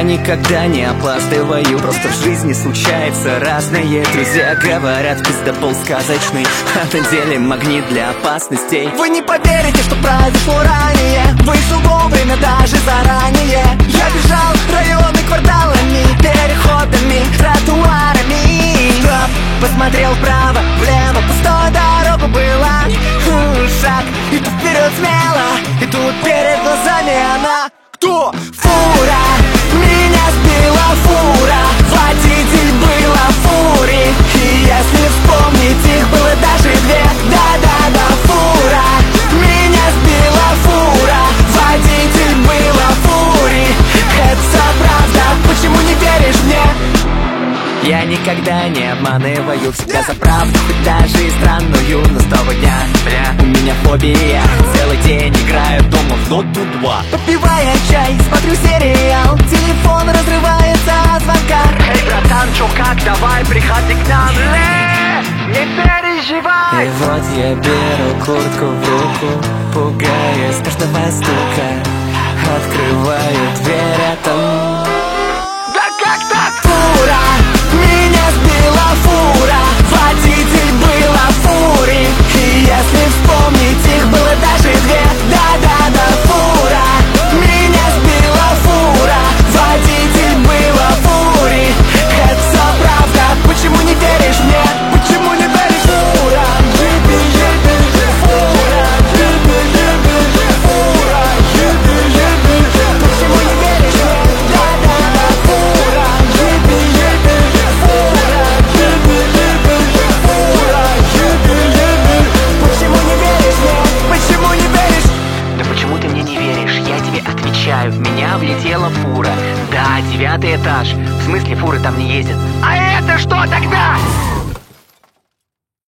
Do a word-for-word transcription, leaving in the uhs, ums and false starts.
никогда не опаздываю, просто в жизни случается разное. Друзья говорят, пиздобол сказочный, а на деле магнит для опасностей. Вы не поверите, что произошло ранее, вышел вовремя даже заранее. Я бежал районы кварталами, переходами, тротуарами. Стоп, посмотрел вправо, влево, пустая дорога была. Хм, шаг, и тут вперед смело, и тут перед глазами она. Кто? Фура! Меня сбила фура! Водитель была в фуре. И если вспомнить, их было даже две. Да-да-да, фура! Меня сбила фура! Водитель была в фуре. Это вся правда, почему не веришь мне? Я никогда не обманываю, всегда за правду, хоть даже и странную. Но с того дня, бля, у меня фобия. Целый день играю дома в доту два. Попивая чай, смотрю сериал, телефон разрывается от звонка. Эй, братан, чё, как, давай, приходи к нам. Ле, не переживай. И вот я беру куртку в руку, пугаясь каждого стука. Открываю дверь, а там... Да как так? Фура! Меня сбила фура, водитель была в фуре. И если вспомнить, их было даже две. Да-да-да, фура. Меня сбила фура, водитель была в фуре. Это все правда, почему не веришь мне? Почему не веришь? Фура, джипи, джипи, фура, джипи, джипи, фура, джипи, джипи. Почему не веришь мне? Да-да-да, фура, джипи, джипи, фура, джипи, джипи, фура, джипи, джипи. Почему не веришь мне? Почему не веришь? Да почему ты мне не веришь? Я тебе отвечаю, в меня влетела фура. Да, девятый этаж. В смысле, фуры там не ездят. А это что тогда?